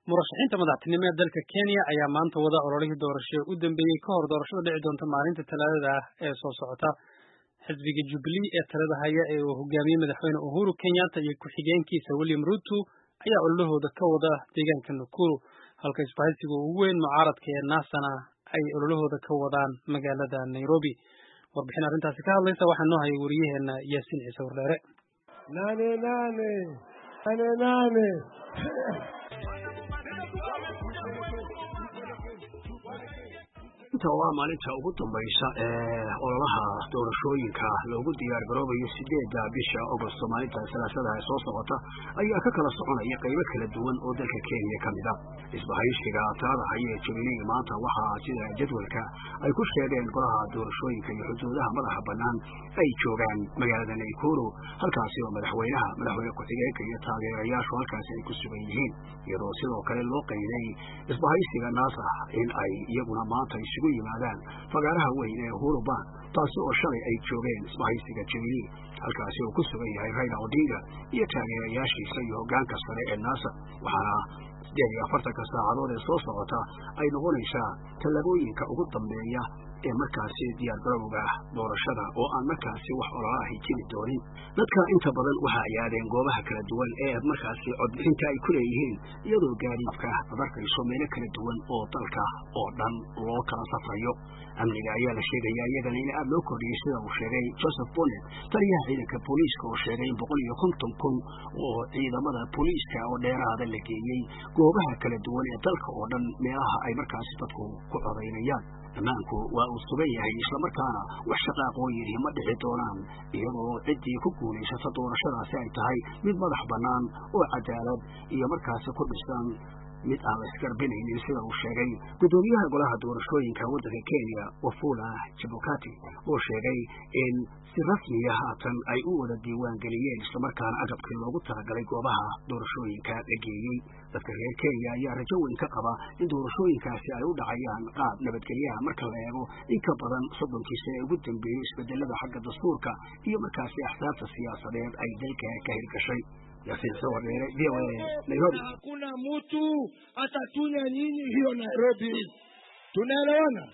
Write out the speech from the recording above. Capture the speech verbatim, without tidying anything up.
murashaxiinta madaxtinimada dalka Kenya ayaa maanta wada ololihii doorasho u dambeeyay ka hor doorashada dhici doonta maalinta Talaadada ah ee soo socota. Xisbiga Jubilee ee talada haya ee uu hogaamiyay madaxweyne Uhuru Kenyatta iyo ku-xigeenkiisa William Ruto ayaa ololahooda ka wada deegaanka Nakuru, halka isbahaysiga ugu weyn mucaaradka ee naasana ay ololahooda ka wadaan magaalada Nairobi. Warbixin arrintaasi ka hadlaysa waxaa noo hayay wariyaheena Yaasiin Ciise Wardeere. nane nane nane nane inta waa maalinta ugu dambaysa ee ololaha doorashooyinka loogu diyaar garoobayo sideedda bisha Agosto maalinta salaasada ee soo socota ayaa ka kala soconaya qaybo kala duwan oo dalka Kenya ka mid ah. Isbahaysiga talada haya ee Jubilee maanta waxaa sida jadwalka ay ku sheegeen golaha doorashooyinka iyo xuduudaha madaxa bannaan ay joogaan magaalada Nakuru, halkaasi oo madaxweynaha madaxweyne ku-xigeenka iyo taageerayaashu halkaasi ay ku sugan yihiin, iyadoo sidoo kale loo qeybay isbahaysiga naasa in ay iyaguna maanta isugu yimaadaan fagaaraha weyn ee Uhuru Park, taasi oo shalay ay joogeen isbahaysiga Jubilee, halkaasi oo ku sugan yahay Raila Odinga iyo taageerayaashiisa iyo hoggaanka sare ee naasa. Waxaana sideed iyo afartanka saacadood ee soo socota ay noqonaysaa tallaabooyinka ugu dambeeya ee markaasi diyaar garowga doorashada oo aan markaasi wax ololaha jiri doonin. Dadka inta badan waxa ay aadeen goobaha kala duwan ee markaasi codbixinta ay ku leeyihiin, iyadoo gaadiidka adarkayso meelo kala duwan oo dalka oo dhan loo kala safrayo. Amniga ayaa la sheegaya iyadana in aad loo kordhiyey sida uu sheegay Joseph Bonet, taliyaha ciidanka booliiska, oo sheegay in boqol iyo konton kun oo ciidamada booliiska oo dheeraada la geeyey goobaha kala duwan ee dalka oo dhan meelaha ay markaasi dadku ku codaynayaan. Ammaanku waa uu sugan yahay, islamarkaana wax shaqaaqooyin ma dhici doonaan, iyadoo ciddii ku guulaysata doorashadaasi ay tahay mid madax bannaan oo cadaalad iyo markaasi ku dhisan mid aan la isgarbinaynin, sida uu sheegay gudoomiyaha golaha doorashooyinka waddanka Kenya Wafula Chebukati, oo sheegay in si rasmiya haatan ay u wada diiwaan geliyeen islamarkaana agabkii loogu talagalay goobaha doorashooyinka la geeyey. Dadka reer Kenya ayaa rajo weyn ka qaba in doorashooyinkaasi ay u dhacayaan qaab nabadgelyaha marka la eego in ka badan soddonkii sane ugu dambeeyey isbedelada xagga dastuurka iyo markaasi axsaabta siyaasadeed ay dalka ka hirgashay. Yaasiin Ciise Wardeere, V O A, Nairobi. Hakuna mtu atatunya nyinyi hiyo Nairobi, tunaelewana?